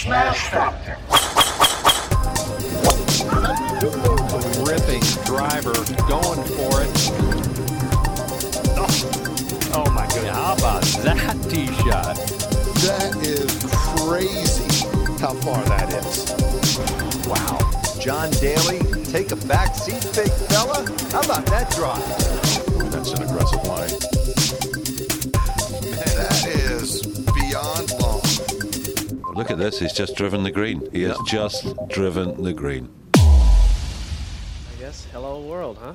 Smash Factor. Ripping driver, going for it. Oh my goodness. How about that tee shot? That is crazy how far that is. Wow. John Daly, take a back seat, big fella. How about that drive? That's an aggressive line. That is beyond long. Look at this. He's just driven the green. He has just driven the green. I guess hello world, huh?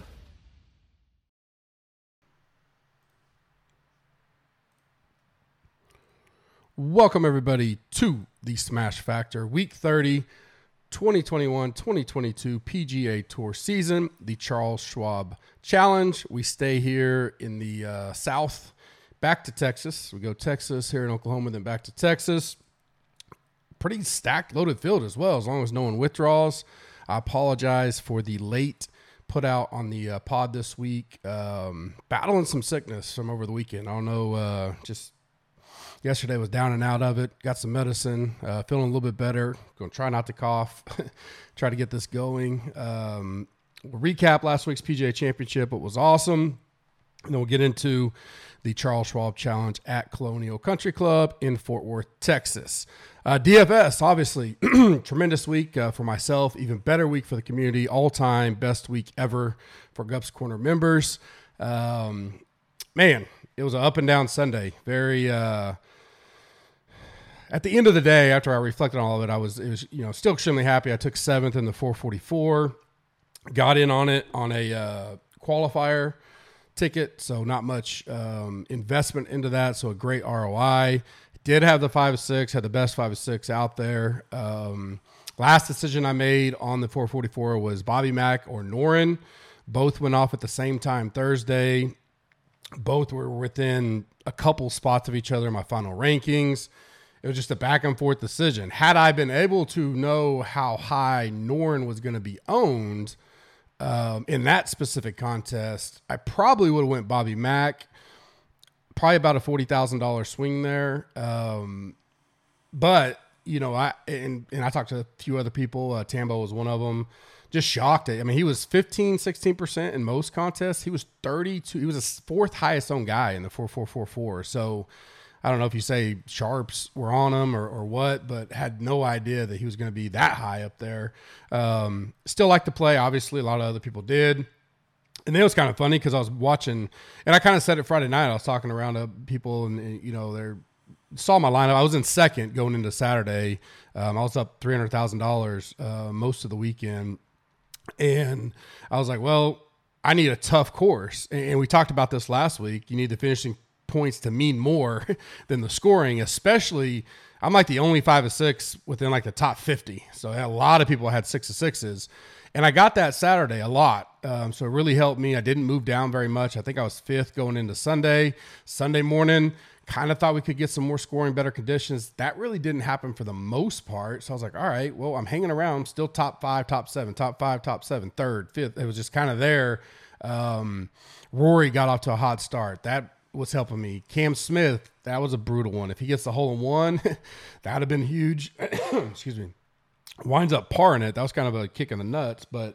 Welcome, everybody, to the Smash Factor Week 30, 2021-2022 PGA Tour season, the Charles Schwab Challenge. We stay here in the South, back to Texas. We go Texas, here in Oklahoma, then back to Texas. Pretty stacked, loaded field as well, as long as no one withdraws. I apologize for the late put out on the pod this week. Battling some sickness from over the weekend. I don't know, just yesterday was down and out of it. Got some medicine, feeling a little bit better. Going to try not to cough, try to get this going. We'll recap last week's PGA Championship. It was awesome. And then we'll get into the Charles Schwab Challenge at Colonial Country Club in Fort Worth, Texas. DFS, obviously, tremendous week for myself. Even better week for the community. All-time best week ever for Gups Corner members. Man, it was an up and down Sunday. Very at the end of the day, after I reflected on all of it, it was still extremely happy. I took 7th in the 444, got in on it on a qualifier ticket, so not much investment into that, so a great ROI. Did have the 5-6, had the best 5-6 out there. Last decision I made on the 444 was Bobby Mack or Noren. Both went off at the same time Thursday. Both were within a couple spots of each other in my final rankings. It was just a back and forth decision. Had I been able to know how high Noren was going to be owned in that specific contest, I probably would have went Bobby Mack. Probably about a $40,000 swing there. But, I talked to a few other people. Tambo was one of them. Just shocked. I mean, he was 16% in most contests. He was 32. He was the fourth highest owned guy in the 4444. So I don't know if you say sharps were on him or what, but had no idea that he was going to be that high up there. Still like to play. Obviously, a lot of other people did. And then it was kind of funny because I was watching, and I kind of said it Friday night. I was talking around to people, and they saw my lineup. I was in second going into Saturday. I was up $300,000 most of the weekend. And I was like, well, I need a tough course. And we talked about this last week. You need the finishing points to mean more than the scoring, especially I'm like the only 5-6 within like the top 50. So a lot of people had 6-6s. And I got that Saturday a lot. So it really helped me. I didn't move down very much. I think I was 5th going into Sunday. Sunday morning, kind of thought we could get some more scoring, better conditions. That really didn't happen for the most part. So I was like, all right, well, I'm hanging around, still top 5, top 7, top 5, top 7, 3rd, 5th. It was just kind of there. Rory got off to a hot start. That was helping me. Cam Smith, that was a brutal one. If he gets the hole in one, that would have been huge. Excuse me. Winds up parring it. That was kind of a kick in the nuts, but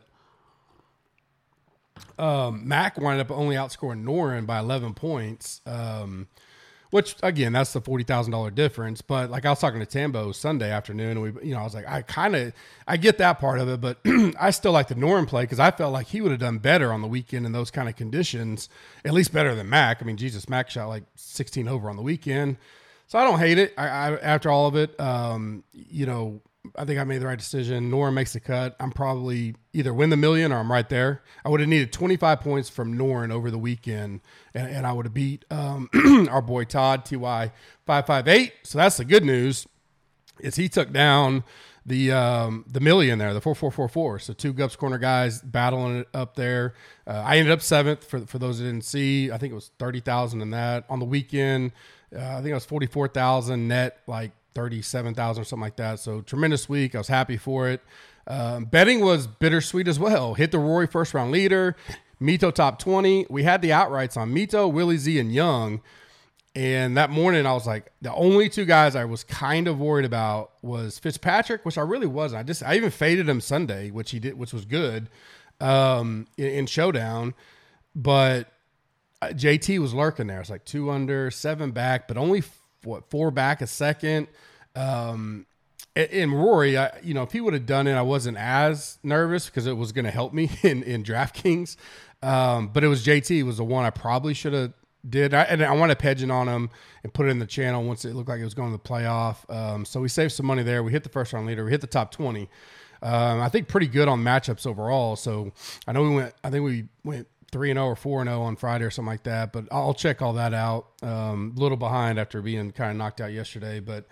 Mac winded up only outscoring Noren by 11 points, which, again, that's the $40,000 difference. But, like, I was talking to Tambo Sunday afternoon, and I was like, I get that part of it, but I still like the Noren play because I felt like he would have done better on the weekend in those kind of conditions, at least better than Mac. I mean, Jesus, Mac shot like 16 over on the weekend. So I don't hate it. I after all of it, I think I made the right decision. Noren makes the cut. I'm probably either win the million or I'm right there. I would have needed 25 points from Noren over the weekend, and I would have beat our boy Todd, TY558. So that's the good news, is he took down the million there, the 4444. So two Gups Corner guys battling it up there. I ended up 7th for those that didn't see. I think it was 30,000 in that. On the weekend, I think it was 44,000 net, like 37,000 or something like that. So tremendous week. I was happy for it. Betting was bittersweet as well. Hit the Rory first round leader, Mito top 20. We had the outrights on Mito, Willie Z, and Young. And that morning I was like, the only two guys I was kind of worried about was Fitzpatrick, which I really wasn't. I even faded him Sunday, which was good in Showdown. But JT was lurking there. It's like 2 under, 7 back, but only 4 back a second. And Rory, if he would have done it, I wasn't as nervous because it was going to help me in DraftKings. But it was JT was the one I probably should have did. And I wanted Pedging on him and put it in the channel once it looked like it was going to the playoff. So we saved some money there. We hit the first round leader. We hit the top 20. I think pretty good on matchups overall. So I know we went 3-0 or 4-0 on Friday or something like that, but I'll check all that out. A little behind after being kind of knocked out yesterday, but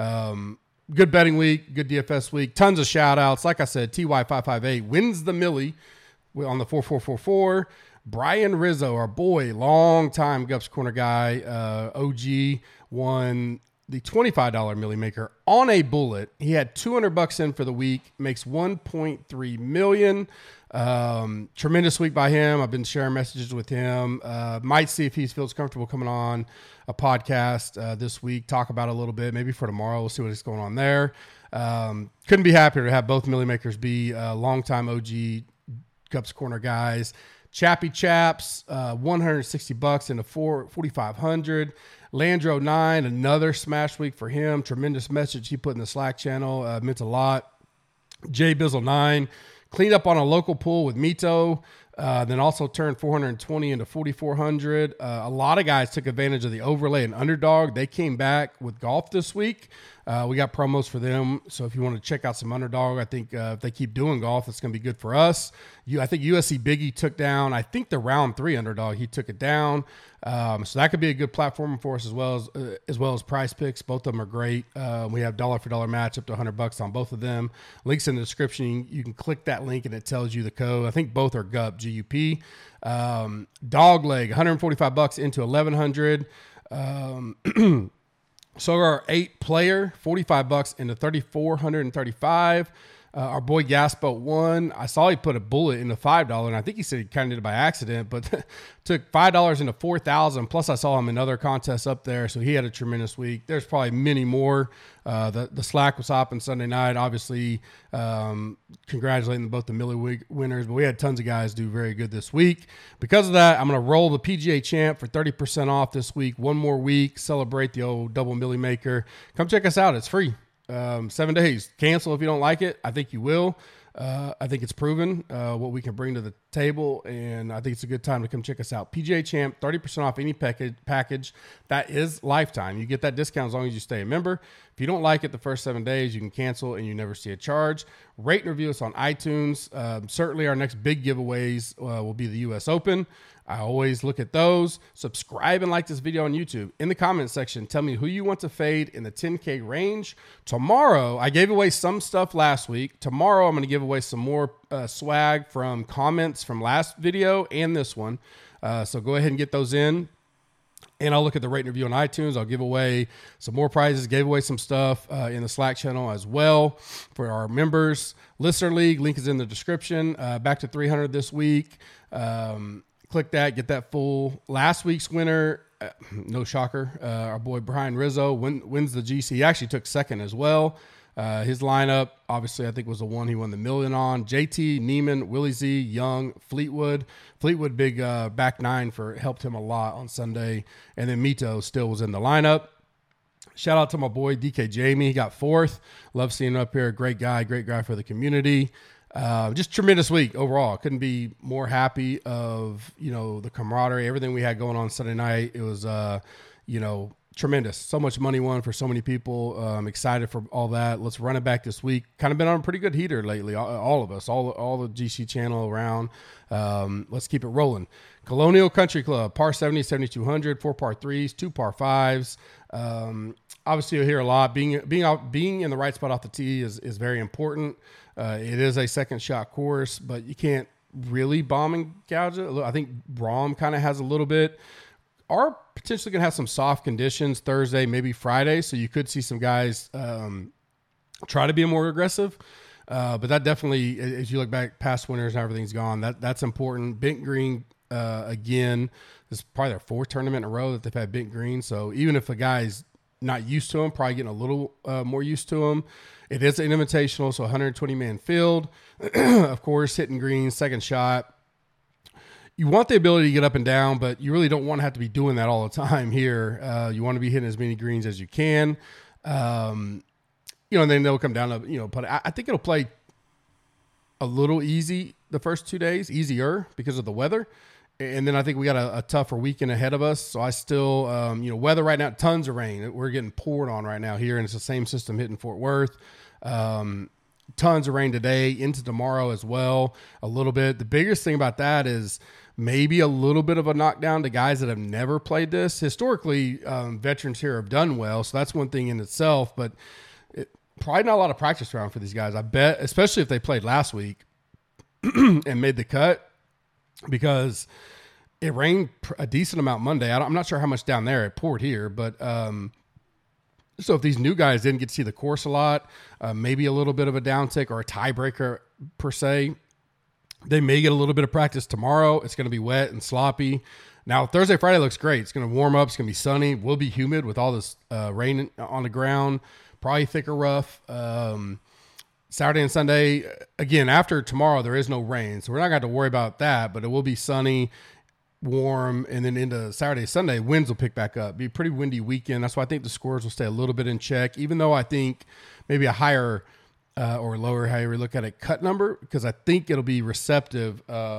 good betting week, good DFS week, tons of shout outs. Like I said, TY558 wins the Millie on the 4444. Brian Rizzo, our boy, long-time Gups Corner guy, OG, won the $25 Millie Maker on a bullet. He had $200 in for the week, makes $1.3 million. Tremendous week by him. I've been sharing messages with him. Might see if he feels comfortable coming on a podcast this week, talk about it a little bit, maybe for tomorrow. We'll see what's going on there. Couldn't be happier to have both Millie Makers be longtime OG Gups Corner guys. Chappy Chaps, $160 into 4,500. Landro 9, another smash week for him. Tremendous message he put in the Slack channel. Meant a lot. Jay Bizzle 9, cleaned up on a local pool with Mito. Then also turned 420 into 4,400. A lot of guys took advantage of the overlay and underdog. They came back with golf this week. We got promos for them. So if you want to check out some underdog, I think if they keep doing golf, it's going to be good for us. I think USC Biggie took down, I think the round 3 underdog, he took it down. So that could be a good platform for us as well as Prize Picks. Both of them are great. We have dollar for dollar match up to $100 on both of them. Links in the description. You can click that link and it tells you the code. I think both are GUP, GUP. Dogleg, $145 into 1,100. So our 8 player, $45 into 3,435. Our boy Gaspo won. I saw he put a bullet in the $5, and I think he said he kind of did it by accident, but took $5 into 4,000. Plus, I saw him in other contests up there, so he had a tremendous week. There's probably many more. The Slack was hopping Sunday night. Obviously, congratulating both the Millie Week winners, but we had tons of guys do very good this week. Because of that, I'm going to roll the PGA Champ for 30% off this week. One more week, celebrate the old double Millie Maker. Come check us out. It's free. 7 days. Cancel if you don't like it. I think you will. I think it's proven what we can bring to the table, and I think it's a good time to come check us out. PGA Champ, 30% off any package. That is lifetime. You get that discount as long as you stay a member. If you don't like it the first 7 days, you can cancel and you never see a charge. Rate and review us on iTunes. Certainly our next big giveaways will be the U.S. Open. I always look at those. Subscribe and like this video on YouTube. In the comment section, tell me who you want to fade in the 10K range. Tomorrow, I gave away some stuff last week. Tomorrow, I'm going to give away some more swag from comments from last video and this one. So go ahead and get those in. And I'll look at the rate and review on iTunes. I'll give away some more prizes, gave away some stuff in the Slack channel as well for our members. Listener League, link is in the description. Back to 300 this week. Click that, get that full. Last week's winner, no shocker, our boy Brian Rizzo wins the GC. He actually took second as well. His lineup, obviously, I think was the one he won the million on. JT, Neiman, Willie Z, Young, Fleetwood. Fleetwood, big back 9 helped him a lot on Sunday. And then Mito still was in the lineup. Shout out to my boy DK Jamie. He got 4th. Love seeing him up here. Great guy for the community. Just tremendous week overall. Couldn't be more happy of, the camaraderie, everything we had going on Sunday night. It was, tremendous. So much money won for so many people. I'm excited for all that. Let's run it back this week. Kind of been on a pretty good heater lately. All of us, all the GC channel around. Let's keep it rolling. Colonial Country Club, par 70, 7,200, 4 par 3s, 2 par 5s. Obviously you'll hear a lot. Being in the right spot off the tee is very important. It is a second shot course, but you can't really bomb and gouge it. I think Braum kind of has a little bit. Are potentially going to have some soft conditions Thursday, maybe Friday, so you could see some guys try to be more aggressive. But that definitely, as you look back past winners and everything's gone, that's important. Bent green again. This is probably their 4th tournament in a row that they've had bent green. So even if a guy's not used to them, probably getting a little more used to them. It is an invitational, so 120-man field. Of course, hitting green, second shot. You want the ability to get up and down, but you really don't want to have to be doing that all the time here. You want to be hitting as many greens as you can. And then they'll come down to, but I think it'll play a little easy the first 2 days, easier because of the weather. And then I think we got a tougher weekend ahead of us. So I still, weather right now, tons of rain. We're getting poured on right now here, and it's the same system hitting Fort Worth. Tons of rain today into tomorrow as well, a little bit. The biggest thing about that is maybe a little bit of a knockdown to guys that have never played this. Historically, veterans here have done well, so that's one thing in itself, but probably not a lot of practice round for these guys, I bet, especially if they played last week and made the cut, because it rained a decent amount Monday. I'm not sure how much down there. It poured here, but so if these new guys didn't get to see the course a lot, maybe a little bit of a downtick or a tiebreaker per se, they may get a little bit of practice tomorrow. It's going to be wet and sloppy. Now, Thursday, Friday looks great. It's going to warm up. It's going to be sunny. Will be humid with all this rain on the ground, probably thicker rough. Saturday and Sunday, again, after tomorrow, there is no rain, so we're not going to have to worry about that, but it will be sunny, warm, and then into Saturday, Sunday, winds will pick back up. Be a pretty windy weekend. That's why I think the scores will stay a little bit in check, even though I think maybe a higher or lower, however you look at it, cut number, because I think it'll be receptive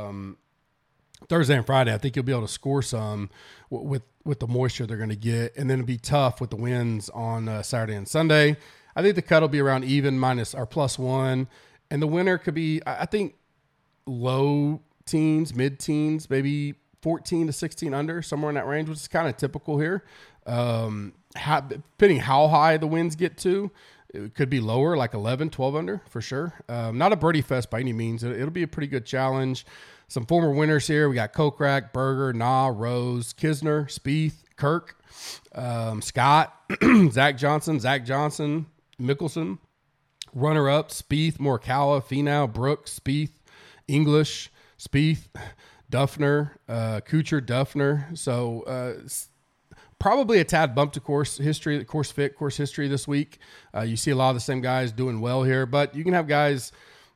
Thursday and Friday. I think you'll be able to score some with the moisture they're going to get, and then it'll be tough with the winds on Saturday and Sunday. I think the cut will be around even minus or +1, and the winner could be, I think, low teens, mid-teens, maybe 14 to 16 under, somewhere in that range, which is kind of typical here. Depending how high the winds get to, it could be lower, like 11, 12 under for sure. Not a birdie fest by any means. It'll be a pretty good challenge. Some former winners here. We got Kokrak, Berger, Nah, Rose, Kisner, Spieth, Kirk, Scott, Zach Johnson, Mickelson. Runner-up, Spieth, Morikawa, Finau, Brooks, Spieth, English, Spieth, Duffner, Kuchar, Duffner. So probably a tad bump to course history this week. You see a lot of the same guys doing well here, but you can have guys,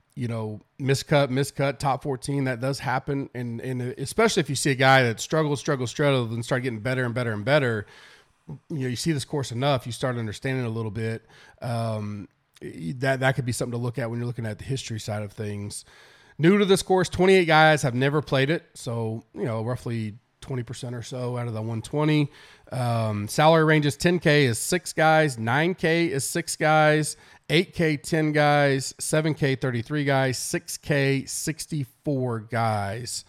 miscut, top 14. That does happen. And especially if you see a guy that struggles, and start getting better and better and better, you see this course enough, you start understanding it a little bit. That could be something to look at when you're looking at the history side of things. New to this course, 28 guys have never played it. So, roughly 20% or so out of the 120. Salary ranges 10K is 6 guys, 9K is 6 guys, 8K 10 guys, 7K 33 guys, 6K 64 guys.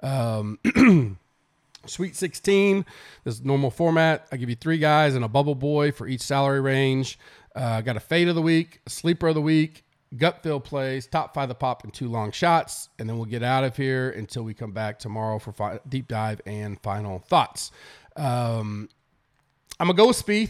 Sweet 16, this normal format. I give you 3 guys and a bubble boy for each salary range. Got a fade of the week, a sleeper of the week, gut feel plays, top 5 the pop, and 2 long shots. And then we'll get out of here until we come back tomorrow for deep dive and final thoughts. I'm going to go with Spieth.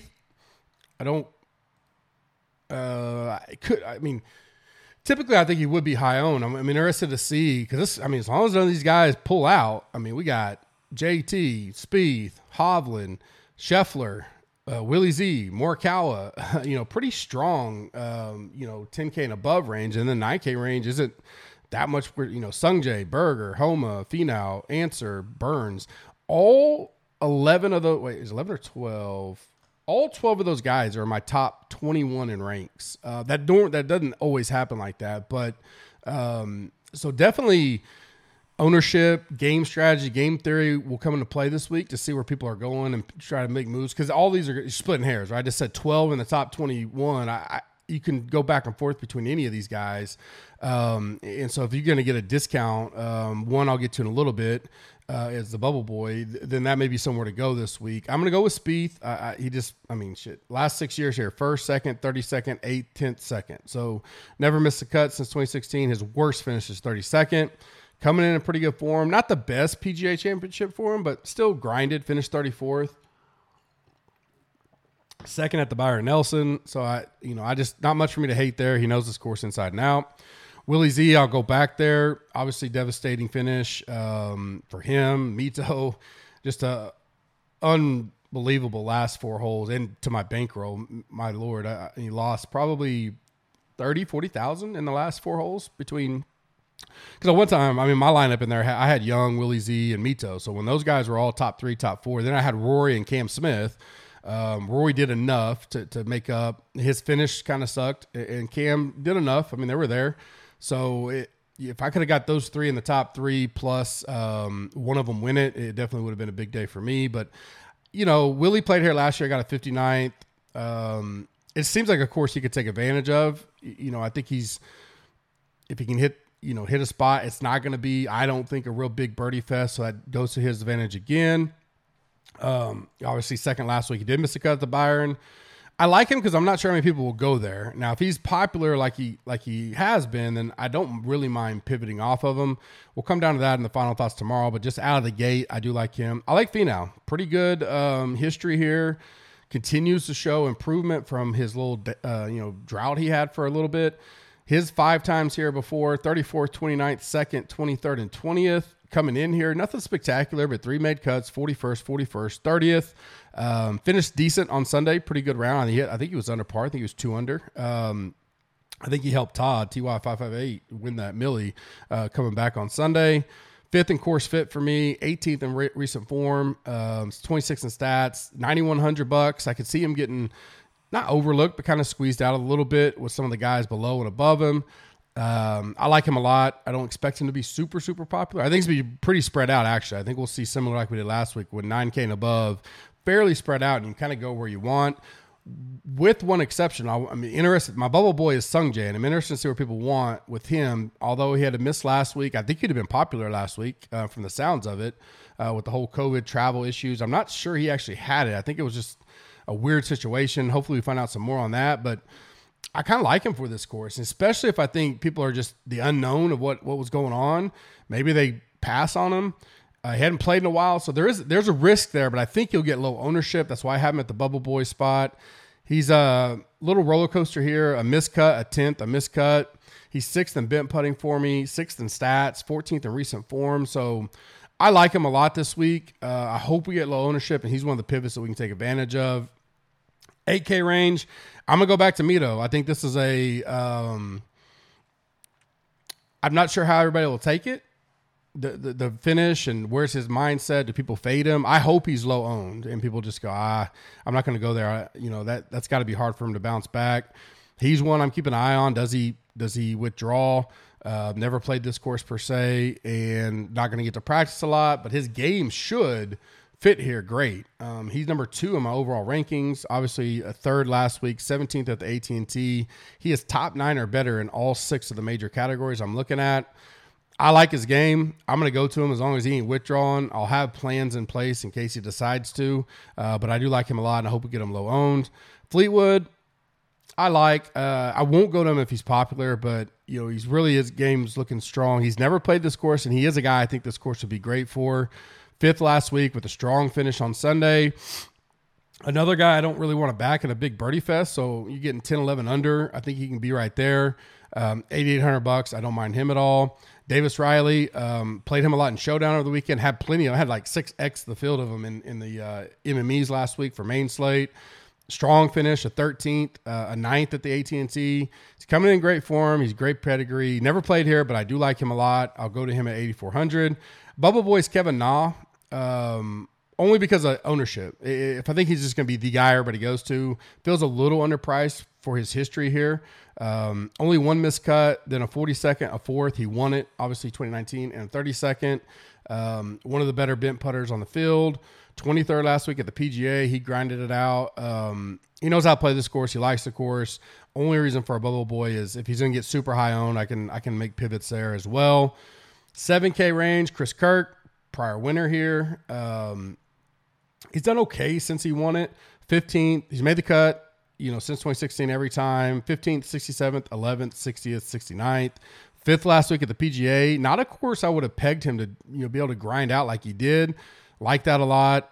Typically I think he would be high owned. I'm interested to see, because as long as none of these guys pull out, we got JT, Spieth, Hovland, Scheffler, Willie Z, Morikawa, pretty strong, 10K and above range. And then 9K range isn't that much, Sungjae, Berger, Homa, Finau, Answer, Burns, all 11 of those, is 11 or 12? All 12 of those guys are my top 21 in ranks. That doesn't always happen like that, but so definitely ownership, game strategy, game theory will come into play this week to see where people are going and try to make moves, because all these are splitting hairs, right? I just said 12 in the top 21. You can go back and forth between any of these guys. And so if you're going to get a discount, one I'll get to in a little bit, as the bubble boy, then that may be somewhere to go this week. I'm going to go with Spieth. Last 6 years here, 1st, 2nd, 32nd, 8th, 10th, 2nd. So never missed a cut since 2016. His worst finish is 32nd. Coming in pretty good form. Not the best PGA championship for him, but still grinded. Finished 34th. Second at the Byron Nelson. So I just not much for me to hate there. He knows this course inside and out. Willie Z, I'll go back there. Obviously, devastating finish for him. Mito, just a unbelievable last 4 holes. And to my bankroll, my Lord, he lost probably 30, 40,000 in the last 4 holes between. Because at one time, I mean, my lineup in there, I had Young, Willie Z, and Mito. So when those guys were all top 3, top 4, then I had Rory and Cam Smith. Rory did enough to make up. His finish kind of sucked, and Cam did enough. I mean, they were there. So if I could have got those 3 in the top 3 plus one of them win it, it definitely would have been a big day for me. But, you know, Willie played here last year. I got a 59th. It seems like a course he could take advantage of. You know, I think if he can hit a spot, it's not going to be, I don't think, a real big birdie fest. So that goes to his advantage again. Obviously second last week, he did miss a cut at the Byron. I like him because I'm not sure how many people will go there. Now, if he's popular like he has been, then I don't really mind pivoting off of him. We'll come down to that in the final thoughts tomorrow, but just out of the gate, I do like him. I like Finau. Pretty good history here. Continues to show improvement from his little drought he had for a little bit. His 5 times here before, 34th, 29th, 2nd, 23rd, and 20th. Coming in here, nothing spectacular, but 3 made cuts, 41st, 30th. Finished decent on Sunday, pretty good round. I think he was under par. I think he was 2 under. I think he helped Todd, TY558, win that Millie coming back on Sunday. 5th in course fit for me, 18th in recent form, 26th in stats, $9,100. I could see him getting not overlooked, but kind of squeezed out a little bit with some of the guys below and above him. I like him a lot. I don't expect him to be super, super popular. I think it's going to be pretty spread out, actually. I think we'll see similar like we did last week with 9K and above, fairly spread out, and you kind of go where you want. With one exception, I'm interested. My bubble boy is Sungjae, and I'm interested to see what people want with him. Although he had a miss last week, I think he'd have been popular last week from the sounds of it with the whole COVID travel issues. I'm not sure he actually had it. I think it was just a weird situation. Hopefully we find out some more on that, but I kind of like him for this course, especially if I think people are just the unknown of what was going on. Maybe they pass on him. He hadn't played in a while, so there's a risk there, but I think he'll get low ownership. That's why I have him at the bubble boy spot. He's a little roller coaster here, a miscut, a 10th, a miscut. He's 6th in bent putting for me, 6th in stats, 14th in recent form. So I like him a lot this week. I hope we get low ownership, and he's one of the pivots that we can take advantage of. 8K range, I'm going to go back to Mito. I think this is I'm not sure how everybody will take it. The finish and where's his mindset? Do people fade him? I hope he's low owned and people just go, I'm not going to go there. That's got to be hard for him to bounce back. He's one I'm keeping an eye on. Does he withdraw? Never played this course per se and not going to get to practice a lot, but his game should fit here great. He's number 2 in my overall rankings. Obviously a 3rd last week, 17th at the AT&T. He is top 9 or better in all 6 of the major categories I'm looking at. I like his game. I'm going to go to him as long as he ain't withdrawn. I'll have plans in place in case he decides to, but I do like him a lot, and I hope we get him low owned. Fleetwood, I like. I won't go to him if he's popular, but his game's looking strong. He's never played this course, and he is a guy I think this course would be great for. 5th last week with a strong finish on Sunday. Another guy I don't really want to back in a big birdie fest, so you're getting 10, 11 under. I think he can be right there. $8,800. I don't mind him at all. Davis Riley, played him a lot in Showdown over the weekend. Had plenty. I had like 6x the field of them in the MMEs last week for main slate. Strong finish, a 13th, a 9th at the AT&T. He's coming in great form. He's great pedigree. Never played here, but I do like him a lot. I'll go to him at 8,400. Bubble Boy's Kevin Na, only because of ownership. If I think he's just going to be the guy everybody goes to, feels a little underpriced for his history here. Only 1 miscut, then a 42nd, a 4th. He won it, obviously 2019, and a 32nd. One of the better bent putters on the field. 23rd last week at the PGA. He grinded it out. He knows how to play this course. He likes the course. Only reason for a bubble boy is if he's going to get super high owned, I can make pivots there as well. 7K range, Chris Kirk, prior winner here. He's done okay since he won it. 15th, he's made the cut, since 2016 every time. 15th, 67th, 11th, 60th, 69th. 5th last week at the PGA. Not a course I would have pegged him to be able to grind out like he did. Like that a lot.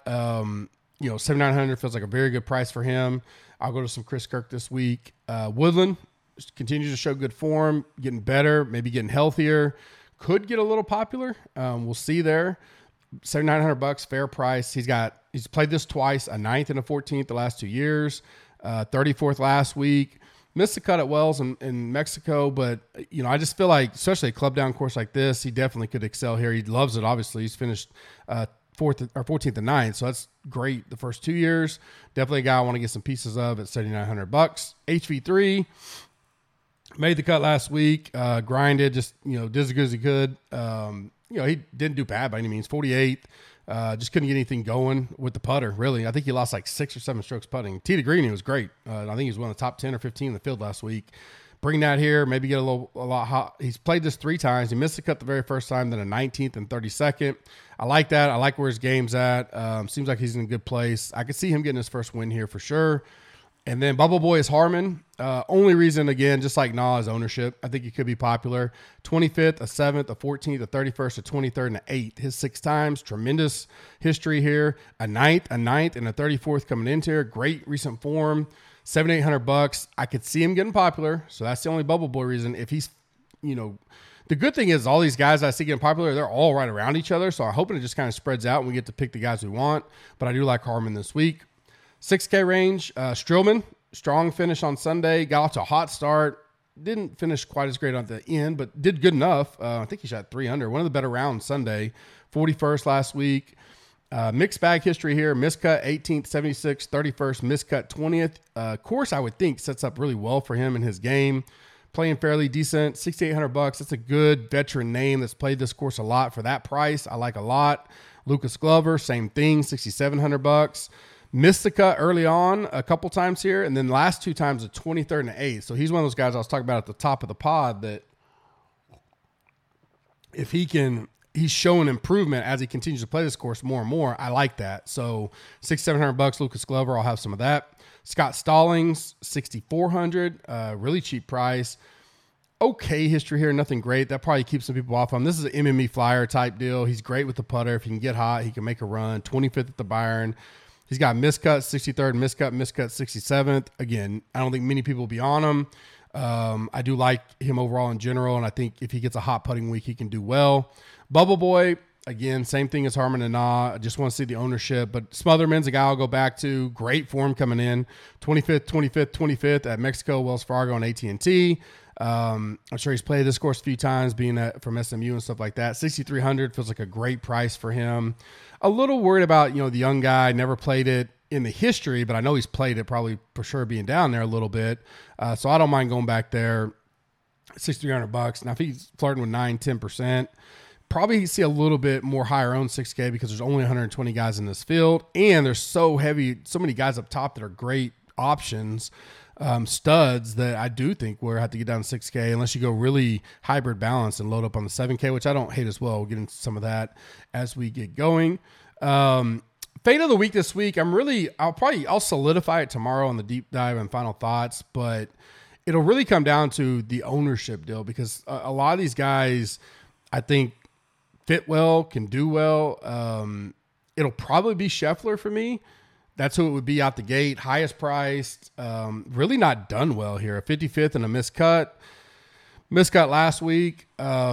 7,900 feels like a very good price for him. I'll go to some Chris Kirk this week. Woodland, continues to show good form, getting better, maybe getting healthier. Could get a little popular. We'll see there. $7,900, fair price. He's played this twice, a 9th and a 14th the last 2 years, 34th last week. Missed the cut at Wells in Mexico, but I just feel like, especially a club down course like this, he definitely could excel here. He loves it. Obviously, he's finished 4th or 14th and 9th, so that's great. The first 2 years, definitely a guy I want to get some pieces of at $7,900. HV3 made the cut last week. Grinded, just did as good as he could. He didn't do bad by any means. 48th. Just couldn't get anything going with the putter, really. I think he lost like 6 or 7 strokes putting. Tee to green, he was great. I think he was one of the top 10 or 15 in the field last week. Bring that here, maybe get a lot hot. He's played this 3 times. He missed the cut the very first time, then a 19th and 32nd. I like that. I like where his game's at. Seems like he's in a good place. I could see him getting his first win here for sure. And then Bubble Boy is Harmon. Only reason, again, just like Na, is ownership. I think he could be popular. 25th, a 7th, a 14th, a 31st, a 23rd, and an 8th. His 6 times. Tremendous history here. A 9th, and a 34th coming into here. Great recent form. $700-800. I could see him getting popular. So that's the only Bubble Boy reason. If he's, the good thing is all these guys I see getting popular, they're all right around each other. So I'm hoping it just kind of spreads out and we get to pick the guys we want. But I do like Harmon this week. 6K range, Strillman, strong finish on Sunday. Got off to a hot start. Didn't finish quite as great on the end, but did good enough. I think he shot 3 under. One of the better rounds Sunday. 41st last week. Mixed bag history here. Miscut 18th, 76th, 31st, miscut 20th. Course, I would think, sets up really well for him in his game. Playing fairly decent. $6,800. That's a good veteran name that's played this course a lot for that price. I like a lot. Lucas Glover, same thing, $6,700. Missed the cut early on a couple times here, and then last 2 times, a 23rd and an 8th. So he's one of those guys I was talking about at the top of the pod that if he's showing improvement as he continues to play this course more and more. I like that. So $600-700, Lucas Glover, I'll have some of that. Scott Stallings, $6,400, really cheap price. Okay history here, nothing great. That probably keeps some people off him. This is an MME flyer type deal. He's great with the putter. If he can get hot, he can make a run. 25th at the Byron. He's got miscut 63rd, miscut 67th. Again, I don't think many people will be on him. I do like him overall in general, and I think if he gets a hot putting week, he can do well. Bubble Boy, again, same thing as Harmon and Na. I just want to see the ownership. But Smotherman's a guy I'll go back to. Great form coming in. 25th at Mexico, Wells Fargo, and AT&T. I'm sure he's played this course a few times, being from SMU and stuff like that. $6,300 feels like a great price for him. A little worried about, the young guy, never played it in the history, but I know he's played it probably for sure being down there a little bit. So I don't mind going back there. $6,300. Now, if he's flirting with 9-10%, probably see a little bit more higher owned 6K because there's only 120 guys in this field. And there's so many guys up top that are great options. Studs that I do think we'll have to get down to 6K unless you go really hybrid balance and load up on the 7K, which I don't hate as well. We'll get into some of that as we get going. Fade of the week this week. I'll solidify it tomorrow on the deep dive and final thoughts, but it'll really come down to the ownership deal because a lot of these guys, I think, fit well, can do well. It'll probably be Scheffler for me. That's who it would be out the gate. Highest priced. Really not done well here. A 55th and a miscut. Miscut last week.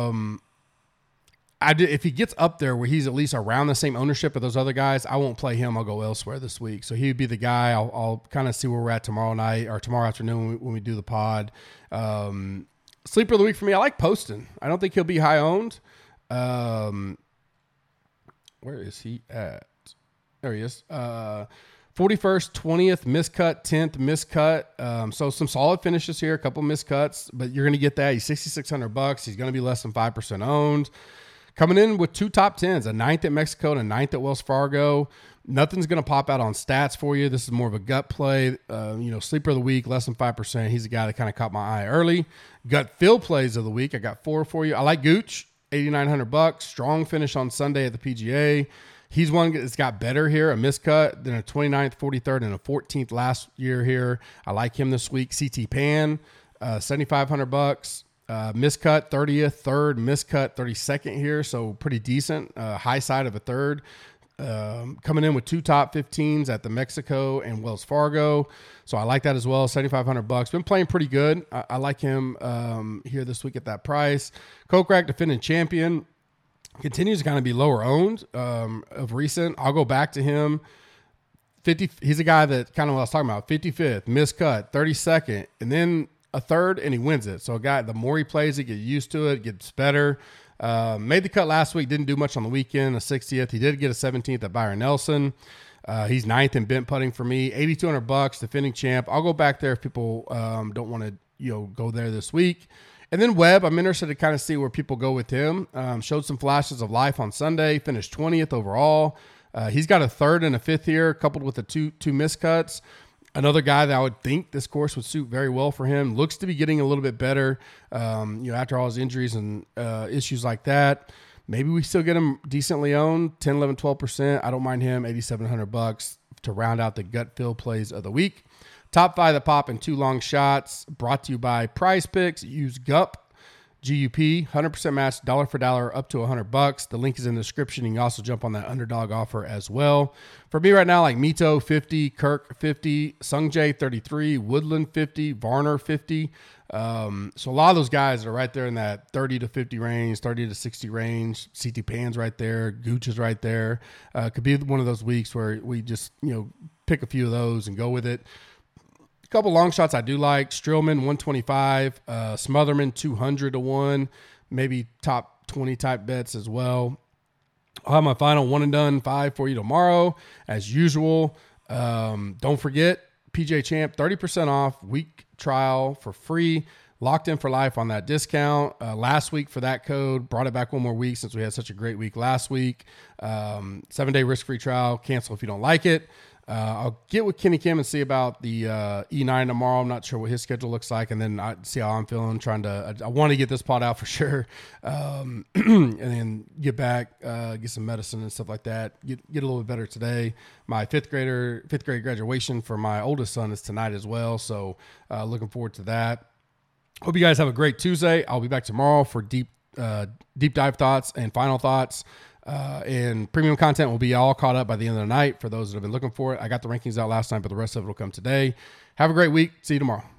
If he gets up there where he's at least around the same ownership of those other guys, I won't play him. I'll go elsewhere this week. So he would be the guy. I'll kind of see where we're at tomorrow night or tomorrow afternoon when we do the pod. Sleeper of the week for me, I like Poston. I don't think he'll be high owned. Where is he at? There he is. 41st, 20th, miscut, 10th, miscut. So some solid finishes here, a couple miscuts, but you're going to get that. He's $6,600. He's going to be less than 5% owned. Coming in with 2 top 10s, a 9th at Mexico and a 9th at Wells Fargo. Nothing's going to pop out on stats for you. This is more of a gut play. Sleeper of the week, less than 5%. He's a guy that kind of caught my eye early. Gut feel plays of the week. I got 4 for you. I like Gooch, $8,900. Strong finish on Sunday at the PGA. He's one that's got better here, a miscut, then a 29th, 43rd, and a 14th last year here. I like him this week. CT Pan, $7,500. Miscut, 30th, 3rd, miscut, 32nd here, so pretty decent. High side of a 3rd. coming in with 2 top 15s at the Mexico and Wells Fargo. So I like that as well. $7,500. Been playing pretty good. I like him here this week at that price. Kokrak, defending champion, continues to kind of be lower owned of recent. I'll go back to him. 50. He's a guy that kind of what I was talking about. 55th, miscut, 32nd, and then a third, and he wins it. So a guy, the more he plays, he gets used to it, gets better. Made the cut last week, didn't do much on the weekend, a 60th. He did get a 17th at Byron Nelson. He's 9th in bent putting for me, $8,200, defending champ. I'll go back there if people don't want to go there this week. And then Webb, I'm interested to kind of see where people go with him. Showed some flashes of life on Sunday, finished 20th overall. He's got a 3rd and a 5th here, coupled with the two miscuts. Another guy that I would think this course would suit very well for him. Looks to be getting a little bit better, after all his injuries and issues like that. Maybe we still get him decently owned, 10, 11, 12%. I don't mind him, $8,700 to round out the gut feel plays of the week. Top 5 that pop in 2 long shots, brought to you by Prize Picks. Use GUP, GUP, 100% match, dollar for dollar, up to $100. The link is in the description. You can also jump on that underdog offer as well. For me right now, like Mito, 50, Kirk, 50, Sungjae, 33, Woodland, 50, Varner, 50. So a lot of those guys are right there in that 30 to 50 range, 30 to 60 range. CT Pan's right there. Gooch is right there. Could be one of those weeks where we just, pick a few of those and go with it. A couple long shots I do like. Strillman, 125. Smotherman, 200 to 1. Maybe top 20 type bets as well. I'll have my final one and done 5 for you tomorrow. As usual, don't forget, PGA Champ, 30% off, week trial for free. Locked in for life on that discount. Last week for that code, brought it back one more week since we had such a great week last week. 7-day risk-free trial. Cancel if you don't like it. I'll get with Kenny Kim and see about the E9 tomorrow. I'm not sure what his schedule looks like, and then I see how I'm feeling. I want to get this pot out for sure, and then get back, get some medicine and stuff like that. Get a little bit better today. My fifth grade graduation for my oldest son is tonight as well, so looking forward to that. Hope you guys have a great Tuesday. I'll be back tomorrow for deep dive thoughts and final thoughts. And premium content will be all caught up by the end of the night for those that have been looking for it. I got the rankings out last night, but the rest of it will come today. Have a great week. See you tomorrow.